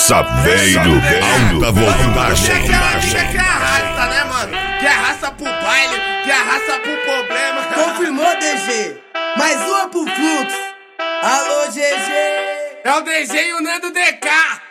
Essa veio alta voltagem. Que arrasta, né, mano? Que arrasta pro baile, que arrasta pro problema. Confirmou, DG. Mais uma pro fluxo. Alô, GG. É o DG e o Nando DK.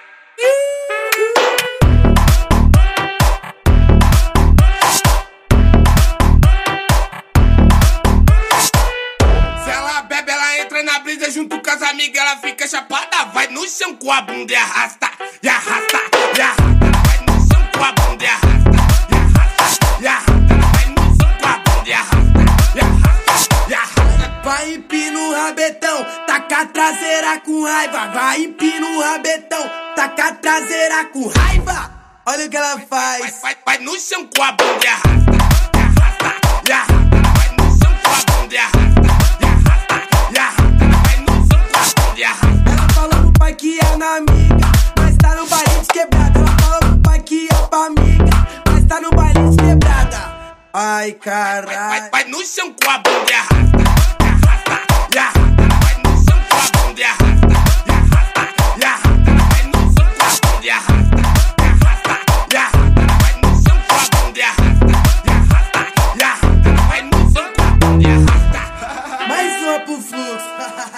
Se ela bebe, ela entra na brisa junto com as amigas, ela fica chapada, vai no chão com a bunda e arrasta, e arrasta, e arrasta. Ela vai no chão com a bunda e arrasta, e arrasta, e arrasta. Ela vai no chão com a bunda e arrasta, e arrasta, e arrasta. Vai empina o rabetão, taca a traseira com raiva. Vai empina o rabetão, taca a traseira com raiva. Olha o que ela faz. Vai no chão com a bunda e arrasta, e arrasta, e arrasta. Ela vai no chão com a bunda e arrasta, e arrasta, e arrasta. Ela vai no chão com a bunda e arrasta. Ela falou pro pai que é na amiga, mas tá no baile de quebrada. Ela falou pro pai que é pra amiga, mas tá no baile de quebrada. Ai, caralho. Vai no chão com a bunda e arrasta, e arrasta, e arrasta. Ela vai no chão com a bunda e arrasta, e arrasta, e arrasta. Ela vai no chão com a bunda e arrasta, e arrasta, e arrasta. Ela vai no chão com a bunda e arrasta, e arrasta, e arrasta. Ela vai no chão com a bunda e arrasta. Mais uma pro fluxo.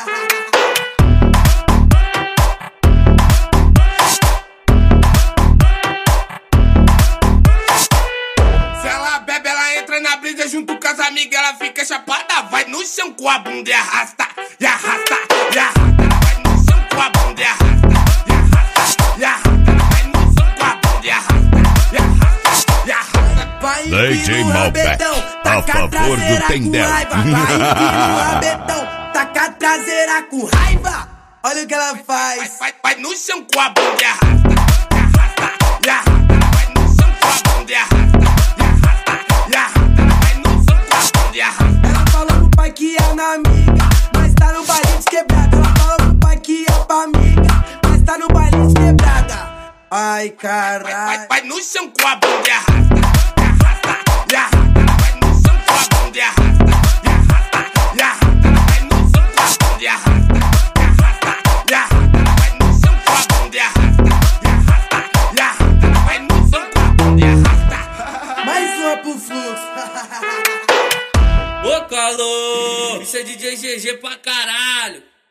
Se ela bebe, ela entra na brisa junto com as amigas, ela fica chapada, vai no chão com a bunda e arrasta, e arrasta, e arrasta. Ela vai no chão com a bunda e arrasta, e arrasta, e arrasta. Ela vai no chão com a bunda e arrasta, e arrasta, e arrasta. Vai DJ empina o Malbec, rabetão, a taca a favor do traseira com Tendel. raiva. Vai empina o rabetão, taca a traseira com raiva. Olha o que ela faz. Vai no chão com a bunda e arrasta, e arrasta, e arrasta. Ela vai no chão com a bunda e arrasta, e arrasta, e arrasta. Ela vai no chão com a bunda e arrasta. Ela falou pro pai que é na amiga, mas tá no baile de quebrada. Ela falou pro pai que é pra amiga, mas tá no baile de quebrada. Ai, caralho. Vai no chão com a bunda e arrasta, e arrasta, e arrasta. Ela vai no chão com a bunda e arrasta, e arrasta, e arrasta. Ela vai no chão com a bunda e arrasta, e arrasta, e arrasta. Ela vai no chão com a bunda e arrasta, e arrasta, e arrasta. Ela vai no chão com a bunda e arrasta. Mais uma pro fluxo. Ô calor, isso é DJ GG pra caralho.